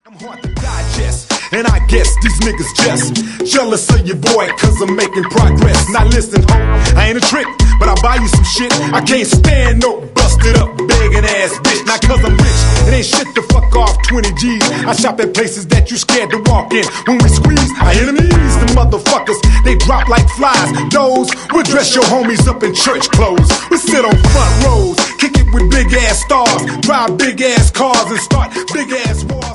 I'm hard to digest, and I guess these niggas just jealous of your boy cause I'm making progress. Now listen, ho, I ain't a trick, but I'll buy you some shit. I can't stand no busted up, begging ass bitch. Now cause I'm rich, it ain't shit to fuck off 20 G's. I shop at places that you scared to walk in. When we squeeze, our enemies, the motherfuckers, they drop like flies. Those will dress your homies up in church clothes. We sit on front rows, kick it with big ass stars, drive big ass cars and start big ass wars.